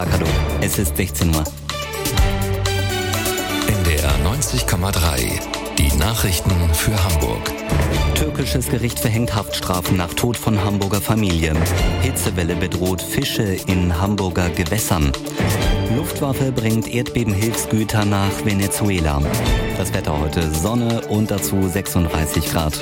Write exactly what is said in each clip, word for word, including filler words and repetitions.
Hallo, es ist sechzehn Uhr. N D R neunzig Komma drei. Die Nachrichten für Hamburg. Türkisches Gericht verhängt Haftstrafen nach Tod von Hamburger Familie. Hitzewelle bedroht Fische in Hamburger Gewässern. Luftwaffe bringt Erdbebenhilfsgüter nach Venezuela. Das Wetter heute Sonne und dazu sechsunddreißig Grad.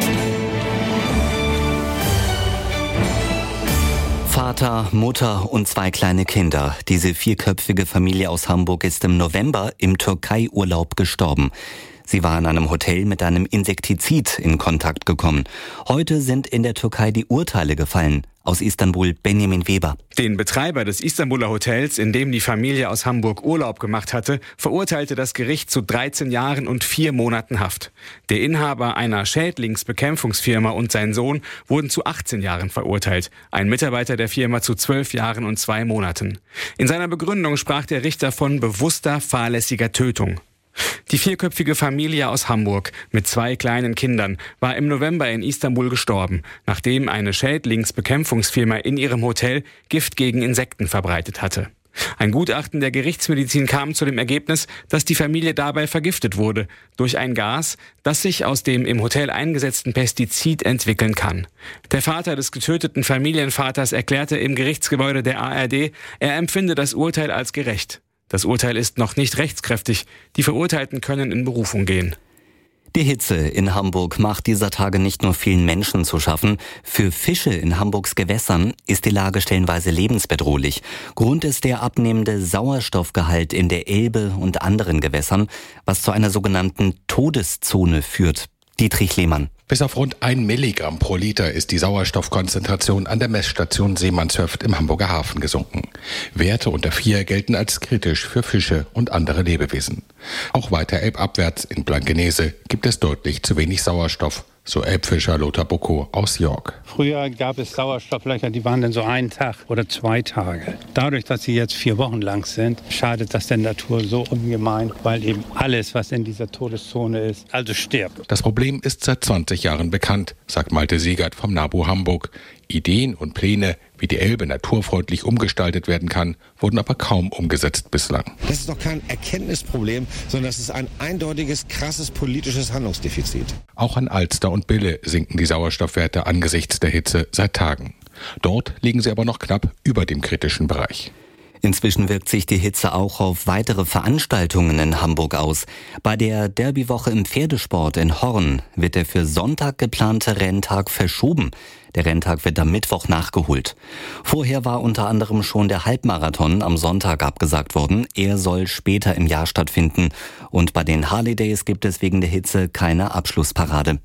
Vater, Mutter und zwei kleine Kinder. Diese vierköpfige Familie aus Hamburg ist im November im Türkei-Urlaub gestorben. Sie war in einem Hotel mit einem Insektizid in Kontakt gekommen. Heute sind in der Türkei die Urteile gefallen. Aus Istanbul Benjamin Weber. Den Betreiber des Istanbuler Hotels, in dem die Familie aus Hamburg Urlaub gemacht hatte, verurteilte das Gericht zu dreizehn Jahren und vier Monaten Haft. Der Inhaber einer Schädlingsbekämpfungsfirma und sein Sohn wurden zu achtzehn Jahren verurteilt. Ein Mitarbeiter der Firma zu zwölf Jahren und zwei Monaten. In seiner Begründung sprach der Richter von bewusster, fahrlässiger Tötung. Die vierköpfige Familie aus Hamburg mit zwei kleinen Kindern war im November in Istanbul gestorben, nachdem eine Schädlingsbekämpfungsfirma in ihrem Hotel Gift gegen Insekten verbreitet hatte. Ein Gutachten der Gerichtsmedizin kam zu dem Ergebnis, dass die Familie dabei vergiftet wurde durch ein Gas, das sich aus dem im Hotel eingesetzten Pestizid entwickeln kann. Der Vater des getöteten Familienvaters erklärte im Gerichtsgebäude der A R D, er empfinde das Urteil als gerecht. Das Urteil ist noch nicht rechtskräftig. Die Verurteilten können in Berufung gehen. Die Hitze in Hamburg macht dieser Tage nicht nur vielen Menschen zu schaffen. Für Fische in Hamburgs Gewässern ist die Lage stellenweise lebensbedrohlich. Grund ist der abnehmende Sauerstoffgehalt in der Elbe und anderen Gewässern, was zu einer sogenannten Todeszone führt. Dietrich Lehmann. Bis auf rund ein Milligramm pro Liter ist die Sauerstoffkonzentration an der Messstation Seemannshöft im Hamburger Hafen gesunken. Werte unter vier gelten als kritisch für Fische und andere Lebewesen. Auch weiter elbabwärts in Blankenese gibt es deutlich zu wenig Sauerstoff, so Elbfischer Lothar Buckow aus York. Früher gab es Sauerstofflöcher, die waren dann so einen Tag oder zwei Tage. Dadurch, dass sie jetzt vier Wochen lang sind, schadet das der Natur so ungemein, weil eben alles, was in dieser Todeszone ist, also stirbt. Das Problem ist seit zwanzig Jahren bekannt, sagt Malte Siegert vom NABU Hamburg. Ideen und Pläne, wie die Elbe naturfreundlich umgestaltet werden kann, wurden aber kaum umgesetzt bislang. Das ist doch kein Erkenntnisproblem, sondern das ist ein eindeutiges, krasses politisches Handlungsdefizit. Auch an Alster und Bille sinken die Sauerstoffwerte angesichts der Hitze seit Tagen. Dort liegen sie aber noch knapp über dem kritischen Bereich. Inzwischen wirkt sich die Hitze auch auf weitere Veranstaltungen in Hamburg aus. Bei der Derbywoche im Pferdesport in Horn wird der für Sonntag geplante Renntag verschoben. Der Renntag wird am Mittwoch nachgeholt. Vorher war unter anderem schon der Halbmarathon am Sonntag abgesagt worden. Er soll später im Jahr stattfinden. Und bei den Harley Days gibt es wegen der Hitze keine Abschlussparade.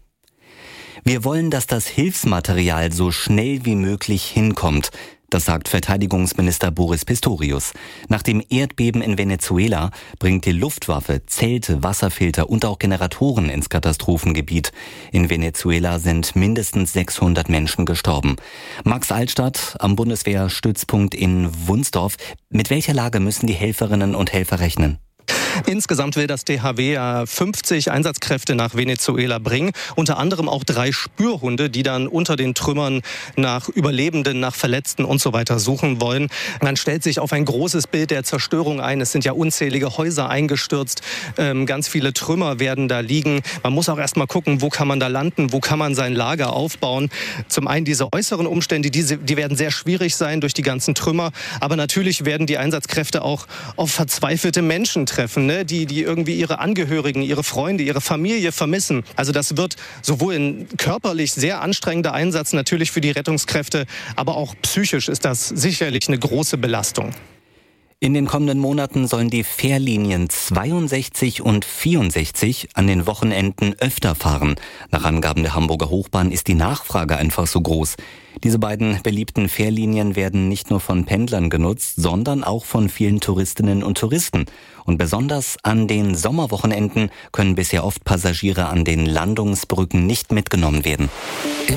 Wir wollen, dass das Hilfsmaterial so schnell wie möglich hinkommt. Das sagt Verteidigungsminister Boris Pistorius. Nach dem Erdbeben in Venezuela bringt die Luftwaffe Zelte, Wasserfilter und auch Generatoren ins Katastrophengebiet. In Venezuela sind mindestens sechshundert Menschen gestorben. Max Altstadt am Bundeswehrstützpunkt in Wunsdorf. Mit welcher Lage müssen die Helferinnen und Helfer rechnen? Insgesamt will das D H W ja fünfzig Einsatzkräfte nach Venezuela bringen. Unter anderem auch drei Spürhunde, die dann unter den Trümmern nach Überlebenden, nach Verletzten und so weiter suchen wollen. Man stellt sich auf ein großes Bild der Zerstörung ein. Es sind ja unzählige Häuser eingestürzt. Ähm, ganz viele Trümmer werden da liegen. Man muss auch erst mal gucken, wo kann man da landen, wo kann man sein Lager aufbauen. Zum einen diese äußeren Umstände, diese, die werden sehr schwierig sein durch die ganzen Trümmer. Aber natürlich werden die Einsatzkräfte auch auf verzweifelte Menschen treffen, ne? die, die irgendwie ihre Angehörigen, ihre Freunde, ihre Familie vermissen. Also das wird sowohl ein körperlich sehr anstrengender Einsatz natürlich für die Rettungskräfte, aber auch psychisch ist das sicherlich eine große Belastung. In den kommenden Monaten sollen die Fährlinien zweiundsechzig und vierundsechzig an den Wochenenden öfter fahren. Nach Angaben der Hamburger Hochbahn ist die Nachfrage einfach so groß. Diese beiden beliebten Fährlinien werden nicht nur von Pendlern genutzt, sondern auch von vielen Touristinnen und Touristen. Und besonders an den Sommerwochenenden können bisher oft Passagiere an den Landungsbrücken nicht mitgenommen werden. Im